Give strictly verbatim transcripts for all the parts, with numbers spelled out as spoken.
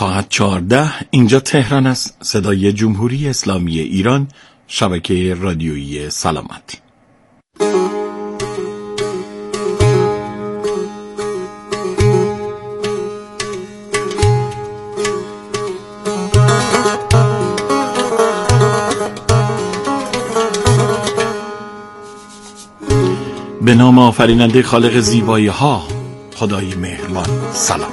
ساعت چهارده اینجا تهران است. صدای جمهوری اسلامی ایران، شبکه رادیویی سلامت. به نام آفریننده خالق زیبایی ها، خدای مهربان، سلام.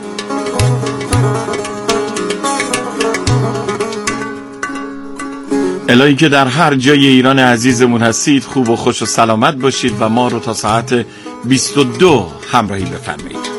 الهی که در هر جای ایران عزیزمون هستید خوب و خوش و سلامت باشید و ما رو تا ساعت بیست و دو همراهی بفرمایید.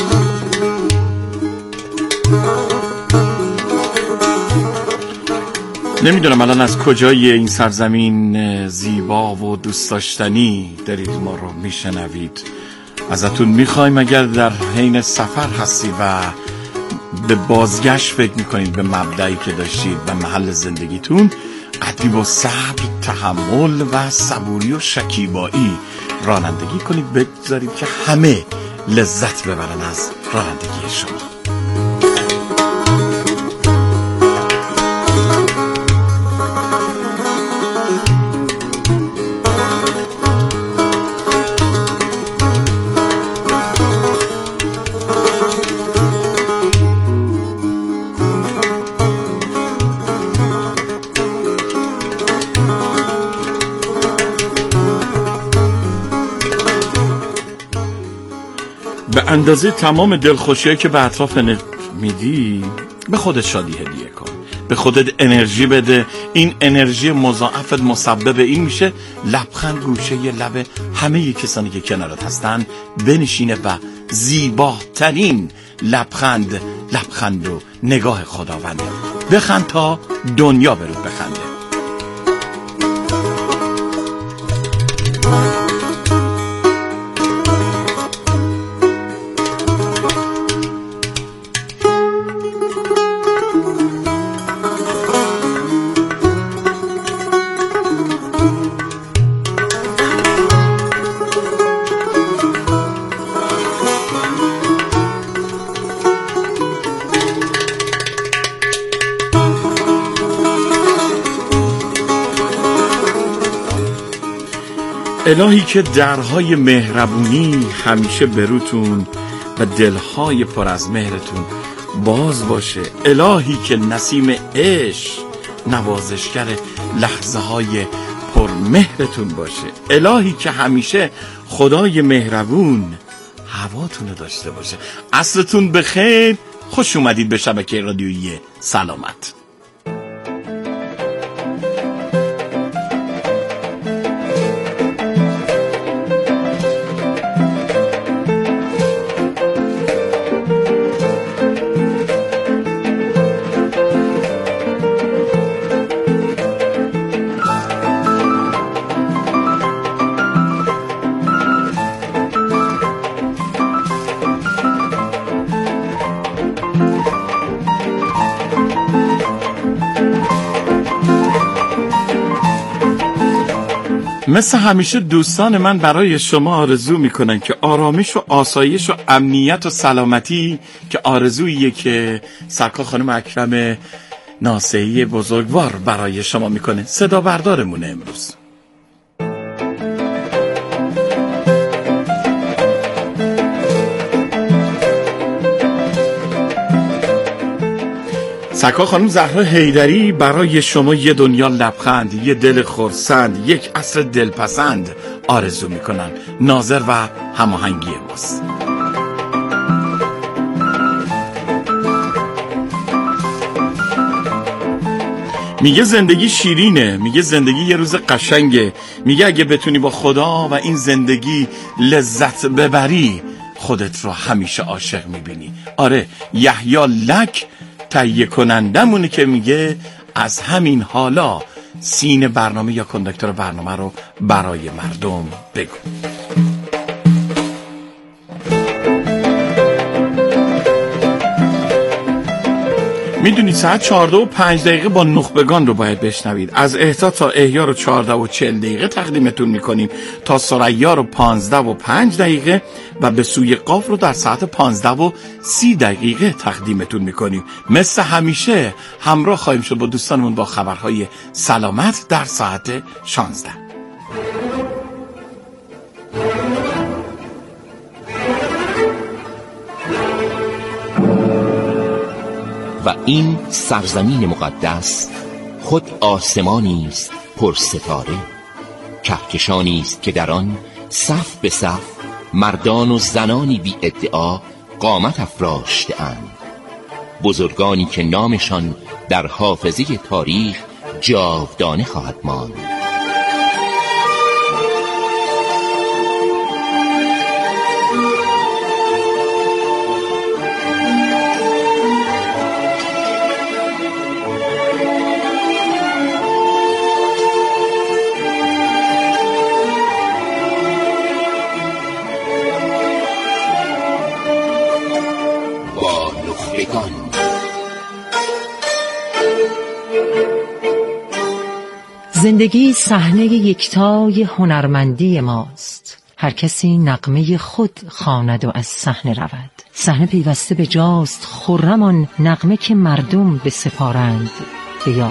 نمیدونم الان از کجای این سرزمین زیبا و دوست داشتنی دارید ما رو میشنوید. ازتون میخوایم اگر در حین سفر هستید و به بازگشت فکر میکنید به مبدئی که داشتید و محل زندگیتون، قدری با صبر، تحمل و صبوری و شکیبایی رانندگی کنید، بگذارید که همه لذت ببرن از رانندگی شما. به اندازه تمام دلخوشی‌هایی که به اطراف میدی به خودت شادی هدیه کن، به خودت انرژی بده. این انرژی مضاعفت مسبب این میشه لبخند گوشه ی لب همه کسانی که کنارت هستن بنشینه و زیباترین لبخند لبخند و نگاه خداونده. بخند تا دنیا برود بخنده. الهی که درهای مهربونی همیشه بروتون و دلهای پر از مهرتون باز باشه. الهی که نسیم عشق نوازشگر لحظه های پر مهرتون باشه. الهی که همیشه خدای مهربون هواتون داشته باشه. عصرتون بخیر. خوش اومدید به شبکه رادیویی سلامت. مثل همیشه دوستان من برای شما آرزو میکنن که آرامش و آسایش و امنیت و سلامتی، که آرزوییه که سرکار خانم اکرم ناصحی بزرگوار برای شما میکنه. صدا بردارمونه امروز. سرکار خانم زهرا حیدری برای شما یه دنیا لبخند، یه دل خرسند، یک عصر دلپسند آرزو میکنن. ناظر و هماهنگی ماست. میگه زندگی شیرینه، میگه زندگی یه روز قشنگه، میگه اگه بتونی با خدا و این زندگی لذت ببری خودت رو همیشه عاشق میبینی. آره، یحیی لک تهیه کنندمونه که میگه از همین حالا سین برنامه یا کنداکتور برنامه رو برای مردم بگو. میدونید ساعت چهارده و پنج دقیقه با نخبگان رو باید بشنوید. از احتا تا احیا رو چهارده و چهل دقیقه تقدیمتون میکنیم، تا ثریا رو پانزده و پنج دقیقه و به سوی قاف رو در ساعت پانزده و سی دقیقه تقدیمتون میکنیم. مثل همیشه همراه خواهیم شد با دوستانمون با خبرهای سلامت در ساعت شانزده. و این سرزمین مقدس خود آسمانی است پر ستاره، کهکشانی است که در آن صف به صف مردان و زنانی بی ادعا قامت افراشته اند، بزرگانی که نامشان در حافظه تاریخ جاودانه خواهد ماند. زندگی صحنه یکتای هنرمندی ماست. هر کسی نغمه خود خواند و از صحنه رود. صحنه پیوسته به جاست خرم آن نغمه که مردم به سپارند به یاد.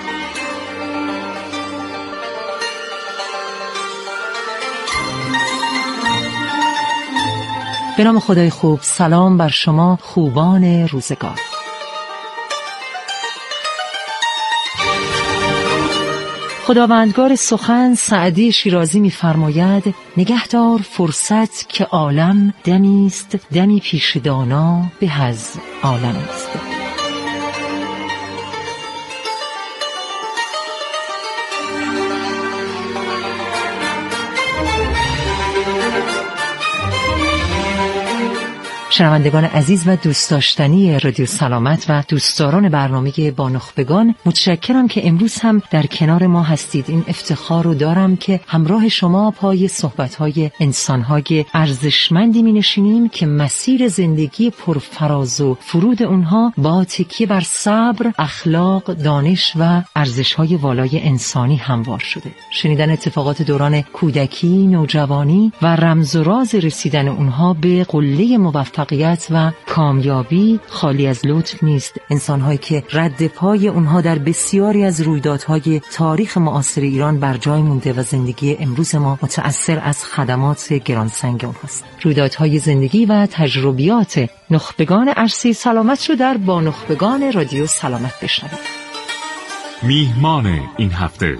به نام خدای خوب، سلام بر شما خوبان روزگار. خداوندگار سخن سعدی شیرازی می‌فرماید نگهدار فرصت که عالم دمی است، دمی پیش دانا به از عالم است. شنوندگان عزیز و دوست داشتنی رادیو سلامت و دوستداران برنامه با نخبگان، متشکرم که امروز هم در کنار ما هستید. این افتخار رو دارم که همراه شما پای صحبت‌های انسان‌های ارزشمندی می‌نشینیم که مسیر زندگی پرفراز و فرود اونها با تکیه بر صبر، اخلاق، دانش و ارزش‌های والای انسانی هموار شده. شنیدن اتفاقات دوران کودکی، نوجوانی و رمز و راز رسیدن اونها به قله موفقیت و کامیابی خالی از لطف نیست. انسان‌هایی که رد پای اونها در بسیاری از رویدادهای تاریخ معاصر ایران بر جای مونده و زندگی امروز ما متأثر از خدمات گرانسنگ اونهاست. رویدادهای زندگی و تجربیات نخبگان عرصه سلامت رو در با نخبگان رادیو سلامت بشنوید. میهمان این هفته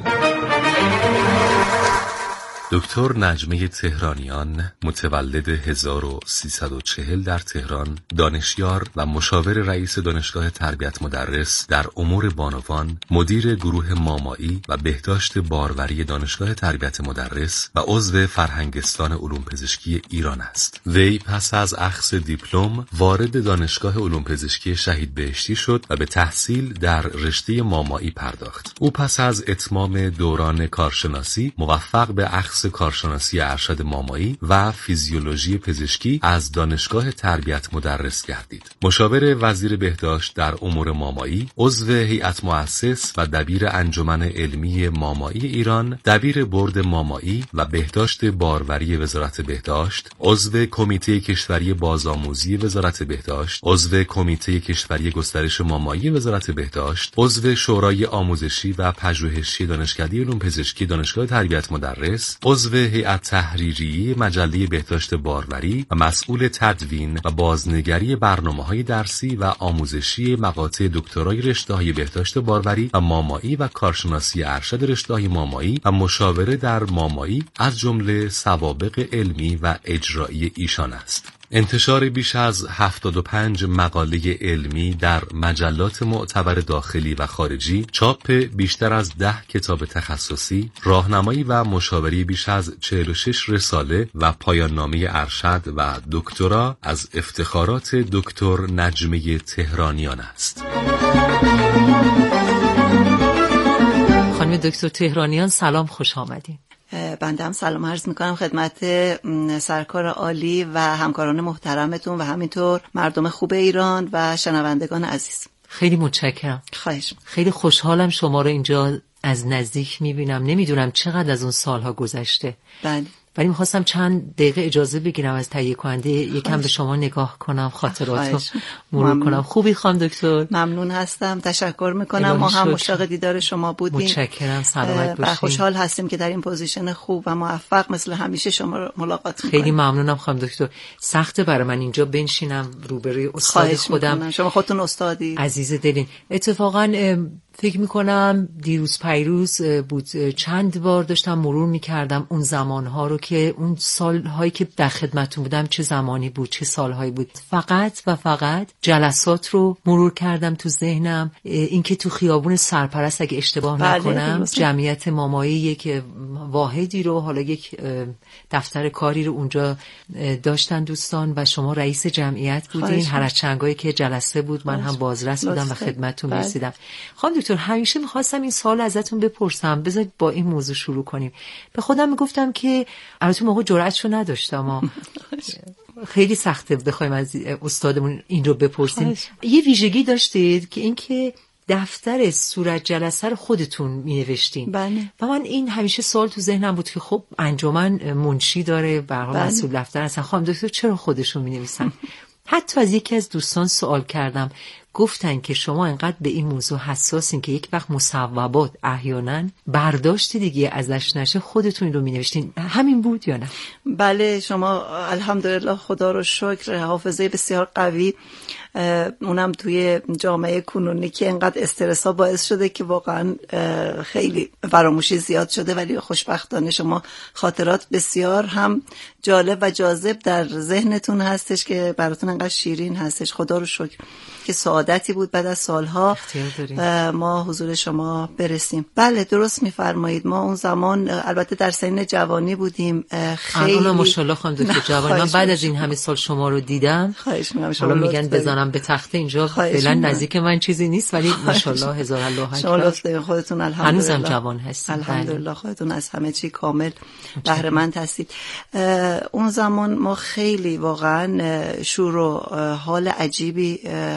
دکتر نجمه تهرانیان، متولد هزار و سیصد و چهل در تهران، دانشیار و مشاور رئیس دانشگاه تربیت مدرس در امور بانوان، مدیر گروه مامایی و بهداشت باروری دانشگاه تربیت مدرس و عضو فرهنگستان علوم پزشکی ایران است. وی پس از اخذ دیپلم وارد دانشگاه علوم پزشکی شهید بهشتی شد و به تحصیل در رشته مامایی پرداخت. او پس از اتمام دوران کارشناسی موفق به اخذ کارشناسی ارشد مامایی و فیزیولوژی پزشکی از دانشگاه تربیت مدرس گردید. مشاور وزیر بهداشت در امور مامایی، عضو هیئت مؤسس و دبیر انجمن علمی مامایی ایران، دبیر برد مامایی و بهداشت باروری وزارت بهداشت، عضو کمیته کشوری بازآموزی وزارت بهداشت، عضو کمیته کشوری گسترش مامایی وزارت بهداشت، عضو شورای آموزشی و پژوهشی دانشکده علوم پزشکی دانشگاه تربیت مدرس، عضو هیئت تحریریه مجله بهداشت باروری و مسئول تدوین و بازنگری برنامه‌های درسی و آموزشی مقاطع دکترای رشته‌های بهداشت باروری و مامایی و کارشناسی ارشد رشته‌های مامایی و مشاوره در مامایی از جمله سوابق علمی و اجرایی ایشان است. انتشار بیش از هفتاد و پنج مقاله علمی در مجلات معتبر داخلی و خارجی، چاپ بیشتر از ده کتاب تخصصی، راهنمایی و مشاوره بیش از چهل و شش رساله و پایان نامه ارشد و دکترا از افتخارات دکتر نجمه تهرانیان است. خانم دکتر تهرانیان سلام، خوش آمدین. بنده هم سلام عرض میکنم خدمت سرکار عالی و همکاران محترمتون و همینطور مردم خوب ایران و شنوندگان عزیز. خیلی متشکرم. خواهش. خیلی خوشحالم شما رو اینجا از نزدیک میبینم. نمیدونم چقدر از اون سالها گذشته. بله. ولی میخواستم چند دقیقه اجازه بگیرم از تهیه کننده یکم به شما نگاه کنم، خاطرات رو مرور کنم. خوبی خانم دکتر؟ ممنون هستم، تشکر میکنم. ما هم مشتاق دیدار شما بودیم. متشکرم، سلامت باشین. خوشحال هستیم که در این پوزیشن خوب و موفق مثل همیشه شما رو ملاقات میکنیم. خیلی ممنونم خانم دکتر. سخته برای من اینجا بنشینم روبروی استاد خودم. میکنم. شما خودتون استادی عزیز دلین. اتفاقا فکر میکنم دیروز پیروز بود چند بار داشتم مرور میکردم اون زمانها رو که اون سالهایی که در خدمتون بودم چه زمانی بود، چه سالهایی بود. فقط و فقط جلسات رو مرور کردم تو ذهنم. اینکه تو خیابون سرپرست اگه اشتباه بله نکنم جمعیت مامایی یک واحدی رو، حالا یک دفتر کاری رو اونجا داشتن دوستان و شما رئیس جمعیت بودین. هر از چنگایی که جلسه بود من هم بازرس بودم و خدمتتون رسیدم. خانم دکتر همیشه میخواستم این سوال ازتون بپرسم، بذارید با این موضوع شروع کنیم. به خودم میگفتم که البته موقع جرأتشو نداشتم اما خیلی سخته بخوایم از استادمون این رو بپرسیم. یه ویژگی داشتید که اینکه دفتر صورت جلسه رو خودتون می نوشتین. بله. و من این همیشه سوال تو ذهنم بود که خب انجمن منشی داره، به هر حال مسئول دفتر هستن، خانم دکتر چرا خودشون می نویسن؟ حتی از یکی از دوستان سوال کردم، گفتن که شما انقدر به این موضوع حساسین که یک وقت مصوبات احیانا برداشت دیگه ازش نشه خودتون رو می نوشتین. همین بود یا نه؟ بله، شما الحمدلله خدا رو شکر حافظه بسیار قوی، اونم توی جامعه کنونی که انقدر استرس ها باعث شده که واقعا خیلی فراموشی زیاد شده، ولی خوشبختانه شما خاطرات بسیار هم جالب و جاذب در ذهنتون هستش که براتون انقدر شیرین هستش. خدا رو شکر که سعادتی بود بعد از سالها ما حضور شما برسیم. بله درست میفرمایید. ما اون زمان البته در سن جوانی بودیم. خیلی الان ماشاءالله خانم دکتر جوانی. من بعد از این همه سال شما رو دیدم. خواهش می‌کنم. حالا میگن بزنم به تخته، اینجا فعلا نزدیک من چیزی نیست ولی ماشاءالله هزار الله اکبر. شما لطف خودتون الحمدلله هنوزم جوان هستید. الحمدلله خودتون از همه چی کامل بهره مند هستید. اون زمان ما خیلی واقعا شور و حال عجیبی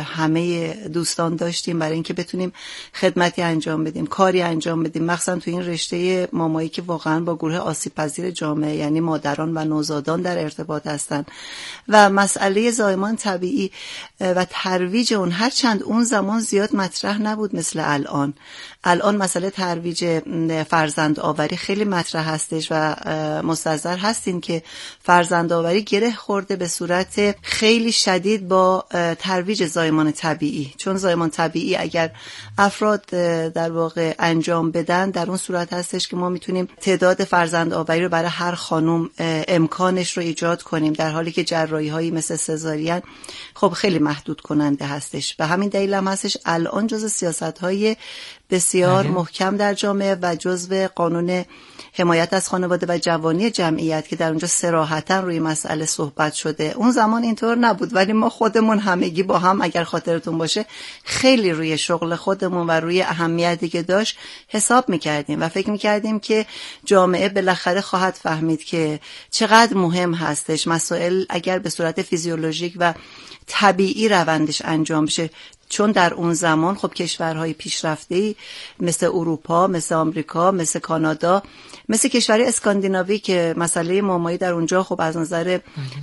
همه دوستان داشتیم برای اینکه بتونیم خدمتی انجام بدیم، کاری انجام بدیم، مخصوصا تو این رشته مامایی که واقعا با گروه آسیب پذیر جامعه یعنی مادران و نوزادان در ارتباط هستن و مسئله زایمان طبیعی و ترویج اون، هرچند اون زمان زیاد مطرح نبود مثل الان. الان مسئله ترویج فرزند آوری خیلی مطرح هستش و مستحضر هستین که فرزند آوری گره خورده به صورت خیلی شدید با ترویج زایمان طبیعی، چون زایمان طبیعی اگر افراد در واقع انجام بدن در اون صورت هستش که ما میتونیم تعداد فرزند آوری رو برای هر خانم امکانش رو ایجاد کنیم، در حالی که جراحی هایی مثل سزارین خب خیلی محدود کننده هستش. به همین دلیل هم هستش الان جزء سیاست های بسیار محکم در جامعه و جزء قانون حمایت از خانواده و جوانی جمعیت که در اونجا صراحتاً روی مسئله صحبت شده. اون زمان اینطور نبود، ولی ما خودمون همگی با هم اگر خاطرتون باشه خیلی روی شغل خودمون و روی اهمیتی که داشت حساب میکردیم و فکر میکردیم که جامعه بالاخره خواهد فهمید که چقدر مهم هستش مسائل اگر به صورت فیزیولوژیک و طبیعی روندش انجام بشه، چون در اون زمان خب کشورهای پیشرفته‌ای مثل اروپا، مثل آمریکا، مثل کانادا، مثل کشورهای اسکاندیناوی که مسئله مامایی در اونجا خب از نظر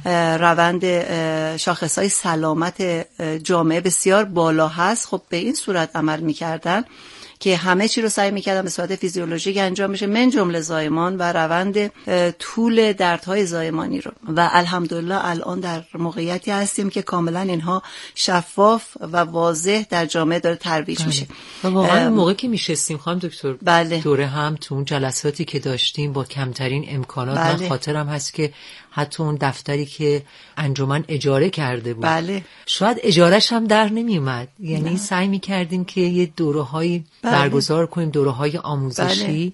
روند شاخصهای سلامت جامعه بسیار بالا هست، خب به این صورت عمل می‌کردن که همه چی رو سعی می‌کردن به صورت فیزیولوژیک انجام بشه، من جمله زایمان و روند طول دردهای زایمانی رو. و الحمدلله الان در موقعیتی هستیم که کاملا اینها شفاف و واضح در جامعه داره ترویج میشه. و واقعا موقعی که میشستیم خانم دکتر بله. دوره هم تو اون جلساتی که داشتیم با کمترین امکانات، بله. من خاطرم هست که حتی اون دفتری که انجمن اجاره کرده بود بله. شاید اجارهش هم در نمی اومد، یعنی سعی می کردیم که یه دوره‌هایی بله. برگزار کنیم، دوره‌های آموزشی، بله.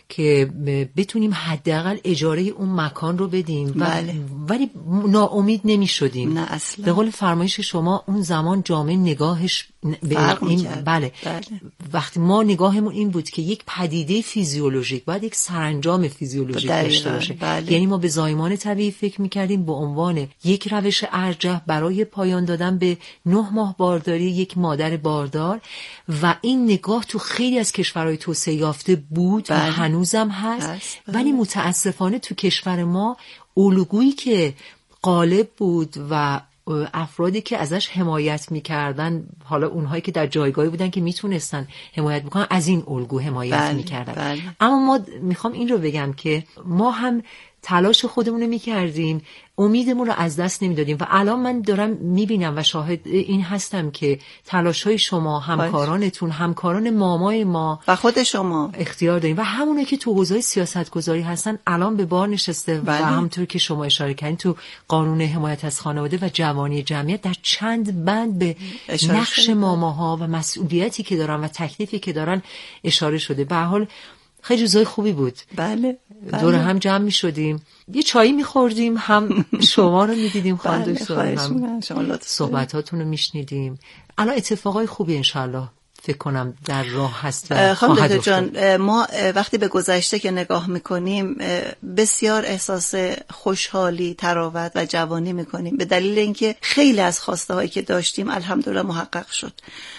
که بتونیم حداقل اجاره اون مکان رو بدیم و بله. ولی ناامید نمیشدیم. نه اصلا. به قول فرمایش شما اون زمان جامعه نگاهش فرق این می‌کرد. بله. بله وقتی ما نگاهمون این بود که یک پدیده فیزیولوژیک باید یک سرانجام فیزیولوژیک داشته باشه. بله. یعنی ما به زایمان طبیعی فکر می‌کردیم به عنوان یک روش ارجح برای پایان دادن به نه ماه بارداری یک مادر باردار و این نگاه تو خیلی از کشورهای توسعه یافته بود بله. و هنوزم هست, هست. بله. ولی متاسفانه تو کشور ما الگویی که غالب بود و افرادی که ازش حمایت میکردن، حالا اونهایی که در جایگاهی بودن که میتونستن حمایت بکنن، از این الگو حمایت بله. میکردن. بله. اما ما میخوام این رو بگم که ما هم تلاش خودمون رو میکردیم، امیدمون رو از دست نمیدادیم و الان من دارم میبینم و شاهد این هستم که تلاش‌های شما، همکارانتون، همکاران مامای ما و خود شما اختیار داریم و همونه که تو حوزه سیاستگذاری هستن الان به بار نشسته. بله. و همونطور که شما اشاره کردین تو قانون حمایت از خانواده و جوانی جمعیت در چند بند به نقش ماماها و مسئولیتی که دارن و تکلیفی که دارن اشاره شده. به هر حال خیلی روزای خوبی بود. بله. بله. دور هم جمع می شدیم، یه چایی می خوردیم، هم شما رو می دیدیم خانم بله. دکتر، هم صحبتاتون رو می شنیدیم. الان اتفاقای خوبی انشالله فکر کنم در راه هست و خواهد افتاد. جان، ما وقتی به گذشته که نگاه میکنیم بسیار احساس خوشحالی، تراوت و جوانی میکنیم به دلیل اینکه خیلی از خواسته هایی که داشتیم الحمدلله محقق شد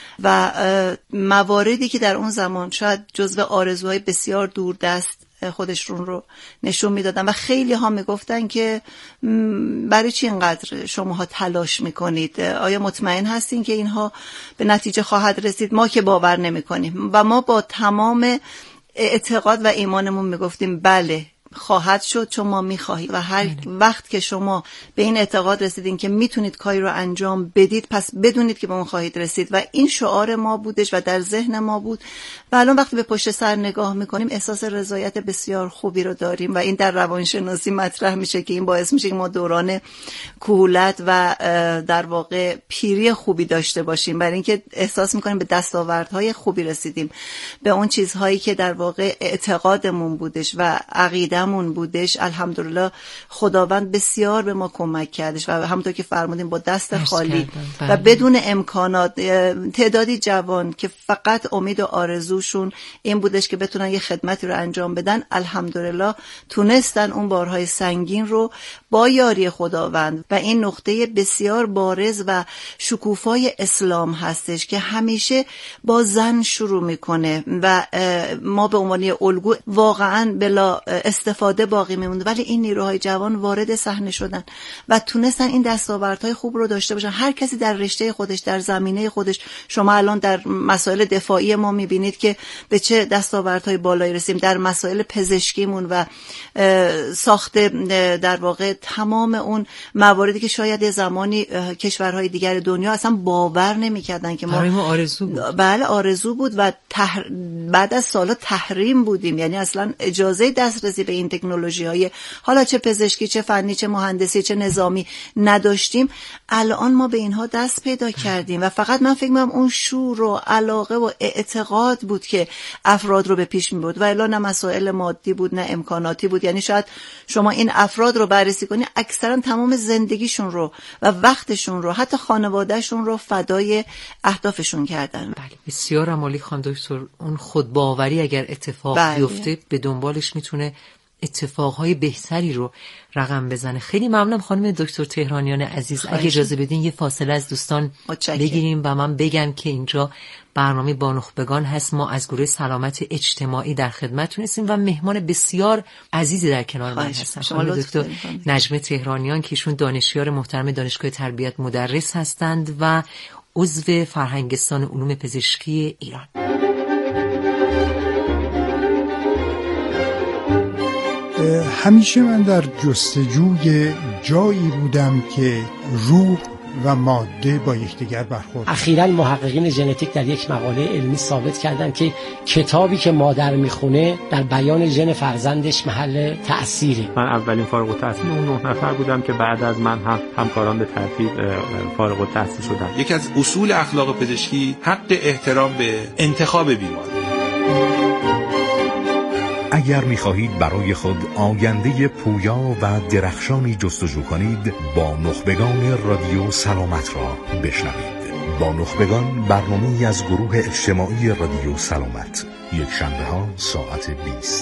و مواردی که در اون زمان شاید جزو آرزوهای بسیار دوردست خودشون رو نشون میدادن و خیلی ها میگفتن که برای چی اینقدر شماها تلاش میکنید؟ آیا مطمئن هستین که اینها به نتیجه خواهد رسید؟ ما که باور نمیکنیم و ما با تمام اعتقاد و ایمانمون میگفتیم بله خواهد شد چون ما میخواهیم و هر وقت که شما به این اعتقاد رسیدین که میتونید کاری رو انجام بدید پس بدونید که به اون خواهید رسید و این شعار ما بودش و در ذهن ما بود و الان وقتی به پشت سر نگاه میکنیم احساس رضایت بسیار خوبی رو داریم و این در روانشناسی مطرح میشه که این باعث میشه که ما دوران کهولت و در واقع پیری خوبی داشته باشیم، برای اینکه احساس میکنیم به دستاوردهای خوبی رسیدیم، به اون چیزهایی که در واقع اعتقادمون بودش و عقیده مون بودش الحمدلله خداوند بسیار به ما کمک کردش و همونطور که فرمودیم با دست خالی و بدون امکانات تعدادی جوان که فقط امید و آرزوشون این بودش که بتونن یه خدمتی رو انجام بدن الحمدلله تونستن اون بارهای سنگین رو با یاری خداوند و این نقطه بسیار بارز و شکوفای اسلام هستش که همیشه با زن شروع میکنه و ما به عنوان الگو واقعا بلا استفاده باقی میموند، ولی این نیروهای جوان وارد صحنه شدن و تونستن این دستاوردهای خوب رو داشته باشن. هر کسی در رشته خودش، در زمینه خودش، شما الان در مسائل دفاعی ما میبینید که به چه دستاوردهای بالایی رسیم، در مسائل پزشکیمون و ساخت در واقع تمام اون مواردی که شاید زمانی کشورهای دیگر دنیا اصلا باور نمیکردن که ما, ما آرزو بود. بله آرزو بود و تح... بعد از سالا تحریم بودیم، یعنی اصلا اجازه دسترسی به این تکنولوژی های حالا چه پزشکی چه فنی چه مهندسی چه نظامی نداشتیم. الان ما به اینها دست پیدا کردیم و فقط من فکر می‌کنم اون شور و علاقه و اعتقاد بود که افراد رو به پیش می‌برد و الا نه مسائل مادی بود نه امکاناتی بود. یعنی شاید شما این افراد رو بررسی کنی اکثرا تمام زندگیشون رو و وقتشون رو حتی خانوادهشون رو فدای اهدافشون کردن. بله بسیار عالی خانم دکتر. اون خودباوری اگر اتفاق بله. بیفته به دنبالش میتونه اتفاقهای بهتری رو رقم بزنه. خیلی ممنونم خانم دکتر تهرانیان عزیز. اگه اجازه بدین یه فاصله از دوستان متشکرم. بگیریم و من بگم که اینجا برنامه با نخبگان هست. ما از گروه سلامت اجتماعی در خدمتتون هستیم و مهمان بسیار عزیزی در کنار من هستن. خانم دکتر نجمه تهرانیان که ایشون دانشیار محترم دانشگاه تربیت مدرس هستند و عضو فرهنگستان علوم پزشکی ایران. همیشه من در جستجوی جایی بودم که روح و ماده با یکدیگر برخورد. اخیراً محققین ژنتیک در یک مقاله علمی ثابت کردن که کتابی که مادر میخونه در بیان ژن فرزندش محل تأثیره. من اولین فارغ التحصیل اون نه نفر بودم که بعد از من هم همکاران به ترتیب فارغ التحصیل شدن. یکی از اصول اخلاق پزشکی حق احترام به انتخاب بیمار. اگه اگر می‌خواهید برای خود آینده پویا و درخشانی جستجو کنید، با نخبگان رادیو سلامت را بشنوید. با نخبگان، برنامه‌ای از گروه اجتماعی رادیو سلامت، یک شنبه ها ساعت بیست.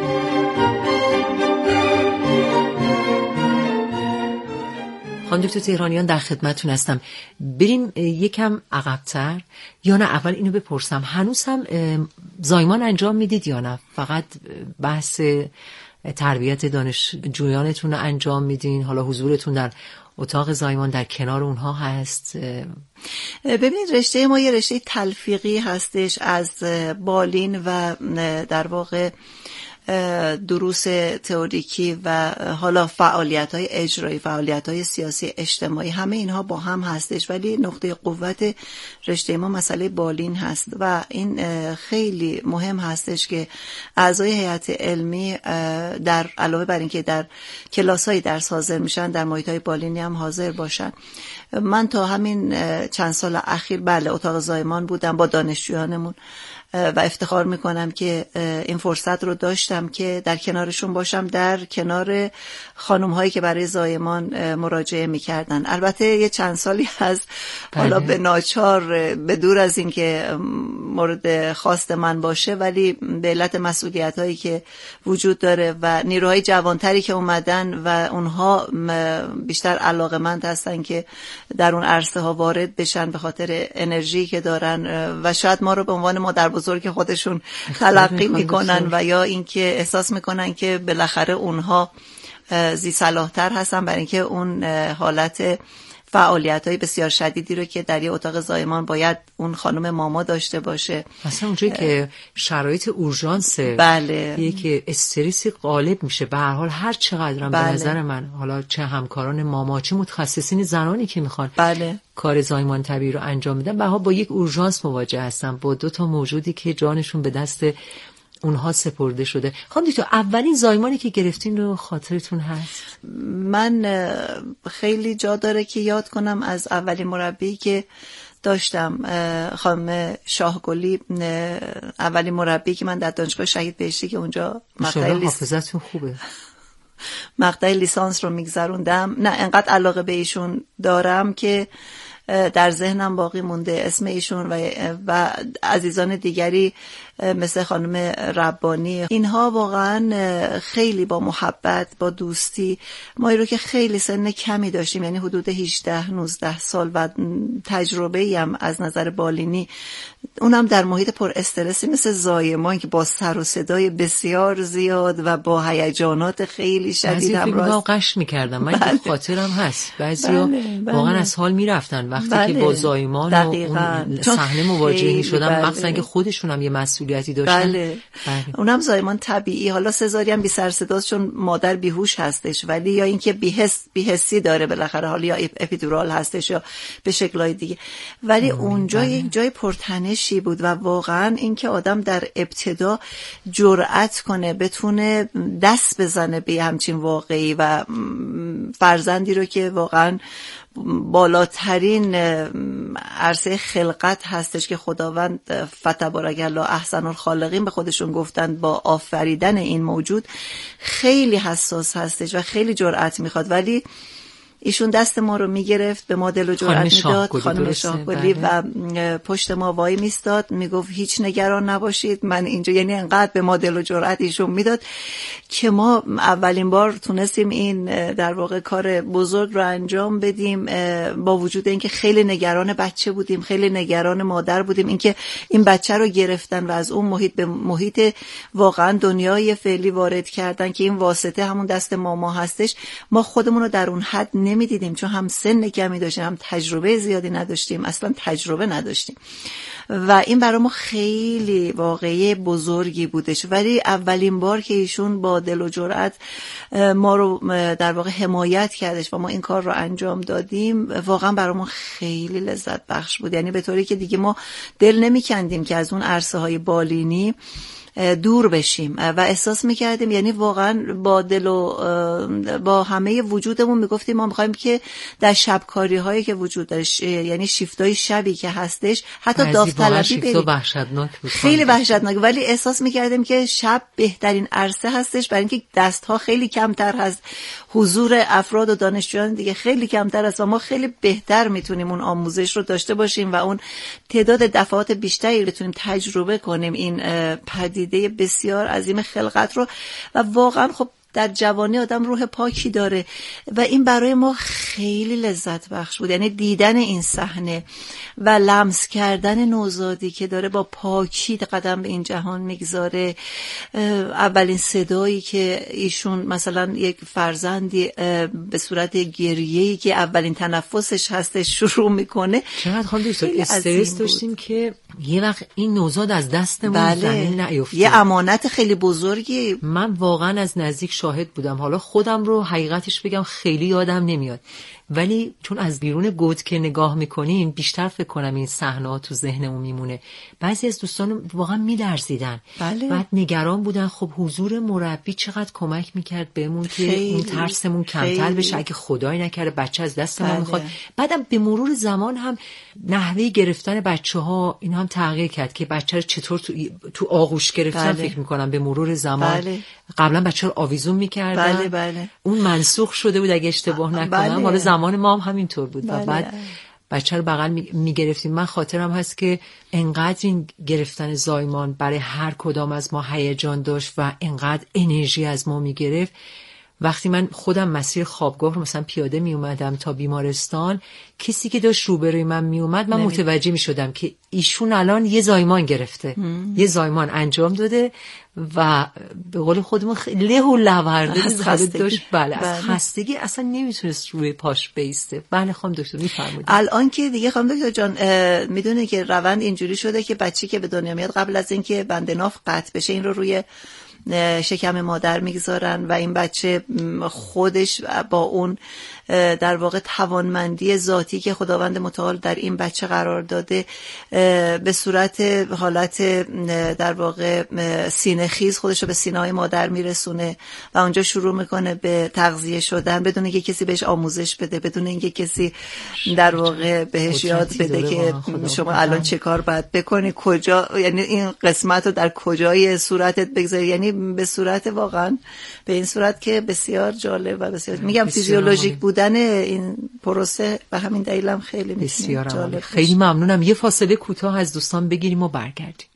خانم دکتر تهرانیان در خدمتتون هستم. بریم یکم عقب‌تر، یا نه اول اینو بپرسم، هنوز هم زایمان انجام میدید یا نه فقط بحث تربیت دانشجویانتون رو انجام میدین؟ حالا حضورتون در اتاق زایمان در کنار اونها هست؟ ببینید رشته ما یه رشته تلفیقی هستش از بالین و در واقع دروس تئوریکی و حالا فعالیت‌های اجرایی، فعالیت‌های سیاسی اجتماعی، همه اینها با هم هستش، ولی نقطه قوت رشته ما مسئله بالین هست و این خیلی مهم هستش که اعضای هیئت علمی در علاوه بر اینکه در کلاس‌های درس حاضر میشن، در محیط‌های بالینی هم حاضر باشن. من تا همین چند سال اخیر بله اتاق زایمان بودم با دانشجویانمون و افتخار میکنم که این فرصت رو داشتم که در کنارشون باشم، در کنار خانم هایی که برای زایمان مراجعه میکردن. البته یه چند سالی از حالا به ناچار، به دور از این که مورد خواست من باشه، ولی به علت مسئولیت هایی که وجود داره و نیروهای جوانتری که اومدن و اونها بیشتر علاقه‌مند هستن که در اون عرصه ها وارد بشن به خاطر انرژی که دارن و شاید ما رو به عنوان مادر بزرگ خودشون تلقی میکنن و یا اینکه احساس میکنن که بالاخره اونها ذی صلاح‌تر هستن برای اینکه اون حالت فعالیت‌های بسیار شدیدی رو که در یه اتاق زایمان باید اون خانم ماما داشته باشه. مثلا اونجایی که شرایط اورژانسه، بله، یک استرسی غالب میشه به هر حال، هر چقدرم بله. به نظر من حالا چه همکاران ماما چه متخصصین زنانی که میخوان بله. کار زایمان طبیعی رو انجام میدن، به هر حال با یک اورژانس مواجه هستن، با دو تا موجودی که جانشون به دست اونها سپرده شده. خانم دکتر اولین زایمانی که گرفتین رو خاطرتون هست؟ من خیلی جا داره که یاد کنم از اولین مربی که داشتم، خانم شاهگلی، اولین مربی که من در دانشگاه شهید بهشتی که اونجا مقطع حافظتون خوبه، مقطع لیسانس رو میگذروندم. نه انقدر علاقه به ایشون دارم که در ذهنم باقی مونده اسم ایشون و, و عزیزان دیگری مثل خانم ربانی. اینها واقعا خیلی با محبت، با دوستی، ما رو که خیلی سن کمی داشتیم، یعنی حدود هجده نوزده سال و تجربه‌ای هم از نظر بالینی، اونم در محیط پر استرسی مثل زایمان که با سر و صدای بسیار زیاد و با هیجانات خیلی شدید همراه. بعضی قش می‌کردم، من بله. خاطرم هست بعضیا بله. بله. واقعا از حال میرفتن وقتی بله. که با زایمان و اون صحنه مواجه می‌شدن، بله. مثلا که خودشون هم یه مسئولیتی داشتن. بله. بله. اونم زایمان طبیعی، حالا سزاری هم بی سر صداست چون مادر بیهوش هستش، ولی یا اینکه بی‌حس بی‌حسی داره بالاخره، حالا یا اپیدورال هستش یا به شکل‌های دیگه، ولی اونجا بله. یک جای پرتنشی بود و واقعا اینکه آدم در ابتدا جرأت کنه بتونه دست بزنه به همچین واقعی و فرزندی رو که واقعا بالاترین عرصه خلقت هستش که خداوند فتبارک الله احسن الخالقین به خودشون گفتن، با آفریدن این موجود خیلی حساس هستش و خیلی جرأت میخواد، ولی ایشون دست ما رو میگرفت، به ما دل و جرأت میداد، خانم شاهگلی، و پشت ما وای میستاد، میگفت هیچ نگران نباشید من اینجا، یعنی انقدر به ما دل و جرأت ایشون میداد که ما اولین بار تونستیم این در واقع کار بزرگ رو انجام بدیم، با وجود اینکه خیلی نگران بچه بودیم، خیلی نگران مادر بودیم، اینکه این بچه رو گرفتن و از اون محیط به محیط واقعا دنیای فعلی وارد کردن که این واسطه همون دست ماما هستش. ما خودمون رو در اون حد نمیدیدیم چون هم سن کمی داشتیم، هم تجربه زیادی نداشتیم، اصلا تجربه نداشتیم و این برای ما خیلی واقعی بزرگی بودش، ولی اولین بار که ایشون با دل و جرأت ما رو در واقع حمایت کردش و ما این کار رو انجام دادیم، واقعا برای ما خیلی لذت بخش بود، یعنی به طوری که دیگه ما دل نمی کندیم که از اون عرصه های بالینی دور بشیم و احساس میکردیم، یعنی واقعا با دل و با همه وجودمون میگفتیم ما میخوایم که در شبکاری هایی که وجود داره، یعنی شیفتای شبی که هستش، حتی داوطلبی بریم، خیلی وحشتناک، ولی احساس میکردیم که شب بهترین عرصه هستش برای اینکه دستها خیلی کمتر هست، حضور افراد و دانشجویان دیگه خیلی کمتر است و ما خیلی بهتر میتونیم اون آموزش رو داشته باشیم و اون تعداد دفعات بیشتری بتونیم تجربه کنیم این پدیده بسیار عظیم خلقت رو. و واقعا خب در جوانی آدم روح پاکی داره و این برای ما خیلی لذت بخش بود، یعنی دیدن این صحنه و لمس کردن نوزادی که داره با پاکی قدم به این جهان میگذاره. اولین صدایی که ایشون مثلا یک فرزندی به صورت گریه‌ای که اولین تنفسش هستش شروع میکنه. چقدر خانم دکتر استرس داشتیم که یه وقت این نوزاد از دستمون بله. زمین نیفته. یه امانت خیلی بزرگی. من واقعا از نزدیک شاهد بودم. حالا خودم رو حقیقتش بگم خیلی یادم نمیاد، ولی چون از بیرون گود که نگاه میکنیم بیشتر فکر کنم این صحنه‌ها تو ذهنمون میمونه. بعضی از دوستان واقعا میلرزیدن، بله. بعد نگران بودن خب حضور مربی چقدر کمک میکرد بهمون که اون ترسمون کمتر خیلی. بشه اگه خدای نکرده بچه از دست ما بله. میخواد. بعدم به مرور زمان هم نحوه گرفتن بچه‌ها این هم تغییر کرد که بچه رو چطور تو, تو آغوش گرفتن بله. فکر میکنم به مرور زمان بله. قبلا بچه رو آویزون میکردن بله بله. اون منسوخ شده بود اگه اشتباه نکنم بله. حالا زمان ما هم همینطور بود بله. و بعد بچه رو بغل میگرفتیم. من خاطرم هست که انقدر این گرفتن زایمان برای هر کدام از ما هیجان داشت و انقدر انرژی از ما میگرفت. وقتی من خودم مسیر خوابگاه رو مثلا پیاده می اومدم تا بیمارستان، کسی که داشت روبروی من می اومد من متوجه می شدم که ایشون الان یه زایمان گرفته هم. یه زایمان انجام داده و به قول خودمون له و لورده از خستگی داشت بله. بله از خستگی اصلا نمیتونست روی پاش بیسته. بله خانم دکتر میفرمایید. الان که دیگه خانم دکتر جان میدونه که روند اینجوری شده که بچه‌ای که به دنیا میاد قبل از اینکه بند ناف قطع بشه این رو روی شکم مادر میگذارن و این بچه خودش با اون در واقع توانمندی ذاتی که خداوند متعال در این بچه قرار داده به صورت حالت در واقع سینه خیز خودش رو به سینه‌های مادر میرسونه و اونجا شروع میکنه به تغذیه شدن بدون اینکه کسی بهش آموزش بده، بدون اینکه کسی در واقع بهش یاد بده که شما الان چه کار باید بکنی، کجا، یعنی این قسمت رو در کجای صورتت بگذاری، یعنی به صورت واقعا به این صورت که بسیار جالب و بسیار میگم فیزیولوژیک بودن این پروسه و همین دلیلم خیلی بسیار جالب. خیلی ممنونم. یه فاصله کوتاه از دوستان بگیریم و برگردیم.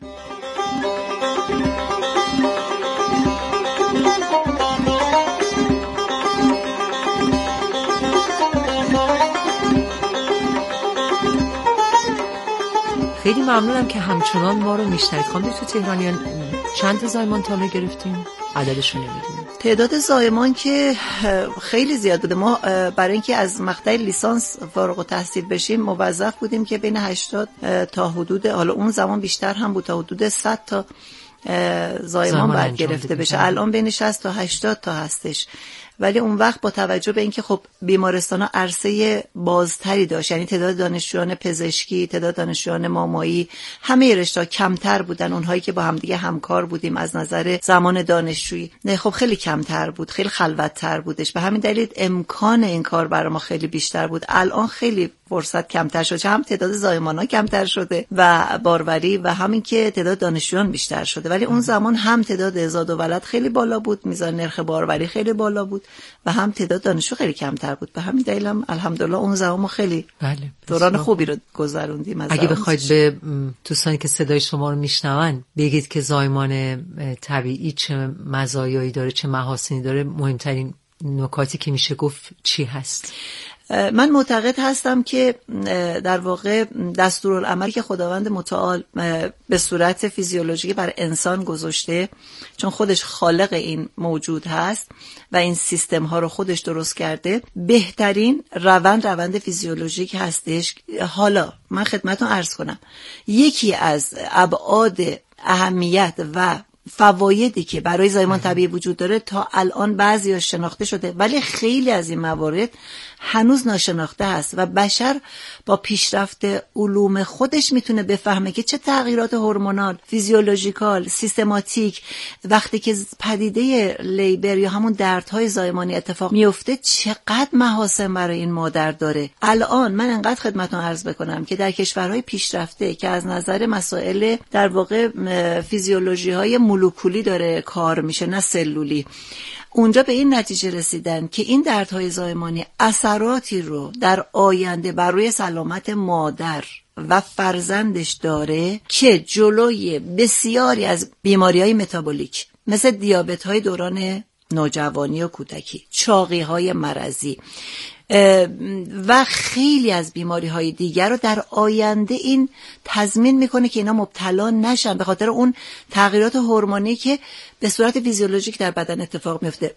خیلی ممنونم که همچنان ما رو میشنوید. خانم تو تهرانیان چند تا زایمان تا حالا گرفتیم؟ عددشو نمیدونیم. تعداد زایمان که خیلی زیاد بوده. ما برای اینکه از مقطع لیسانس فارغ التحصیل بشیم موظف بودیم که بین هشتاد تا حدود، حالا اون زمان بیشتر هم بود، تا حدود صد تا زایمان باید گرفته بشه. الان بین شصت تا هشتاد تا هستش. ولی اون وقت با توجه به اینکه خب بیمارستان‌ها عرصه بازتری داشت، یعنی تعداد دانشجویان پزشکی، تعداد دانشجویان مامایی، همه رشته‌ها کمتر بودن. اونهایی که با همدیگه همکار بودیم از نظر زمان دانشجویی نه خب خیلی کمتر بود، خیلی خلوت‌تر بودش. به همین دلیل امکان این کار برای ما خیلی بیشتر بود. الان خیلی فرصت کمتر شده، هم تعداد زایمان‌ها کمتر شده و باروری و همین که تعداد دانشجویان بیشتر شده. ولی اون زمان هم تعداد ازاد و ولد خیلی بالا بود، میزان نرخ باروری خیلی بالا بود و هم تعداد دانشجو خیلی کمتر بود. به همین دلیل هم الحمدلله اون زمان ما خیلی بله دوران خوبی رو گذروندیم. اگه بخواید به دوستانی که صدای شما رو میشنون بگید که زایمان طبیعی چه مزایایی داره، چه محاسنی داره، مهمترین نکاتی که میشه گفت چی هست؟ من معتقد هستم که در واقع دستورالعملی که خداوند متعال به صورت فیزیولوژیکی بر انسان گذاشته، چون خودش خالق این موجود هست و این سیستم ها رو خودش درست کرده، بهترین روند روند فیزیولوژیک هستش. حالا من خدمتتون عرض کنم یکی از ابعاد اهمیت و فوایدی که برای زایمان طبیعی وجود داره تا الان بعضی‌ها شناخته شده، ولی خیلی از این موارد هنوز ناشناخته هست و بشر با پیشرفت علوم خودش میتونه بفهمه که چه تغییرات هورمونال، فیزیولوژیکال، سیستماتیک وقتی که پدیده لیبر یا همون دردهای زایمانی اتفاق میفته چقدر محاسن برای این مادر داره. الان من انقدر خدمتتون عرض بکنم که در کشورهای پیشرفته که از نظر مسائل در واقع فیزیولوژی های مولکولی داره کار میشه نه سلولی، اونجا به این نتیجه رسیدن که این دردهای زایمانی اثراتی رو در آینده بر روی سلامت مادر و فرزندش داره که جلوی بسیاری از بیماری‌های متابولیک مثل دیابت‌های دوران نوجوانی و کودکی، چاقی‌های مرضی و خیلی از بیماری‌های دیگر رو در آینده این تضمین میکنه که اینا مبتلا نشن به خاطر اون تغییرات هورمونی که به صورت فیزیولوژیک در بدن اتفاق میفته.